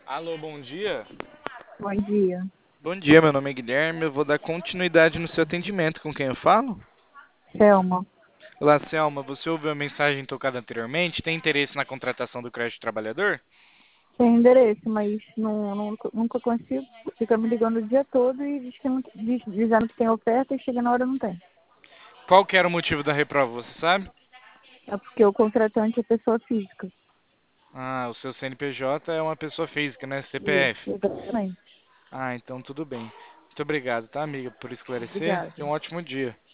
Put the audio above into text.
Alô, bom dia. Bom dia. Bom dia, meu nome é Guilherme. Eu vou dar continuidade no seu atendimento. Com quem eu falo? Selma. Olá, Selma. Você ouviu a mensagem tocada anteriormente? Tem interesse na contratação do crédito trabalhador? Tem endereço, mas nunca consigo. Fica me ligando o dia todo e diz que não, dizendo que tem oferta e chega na hora não tem. Qual que era o motivo da reprova, você sabe? É porque o contratante é pessoa física. Ah, o seu CNPJ é uma pessoa física, né? Isso, CPF. exatamente. Ah, então tudo bem. Muito obrigado, tá, amiga, por esclarecer. Obrigada. Tenha um ótimo dia.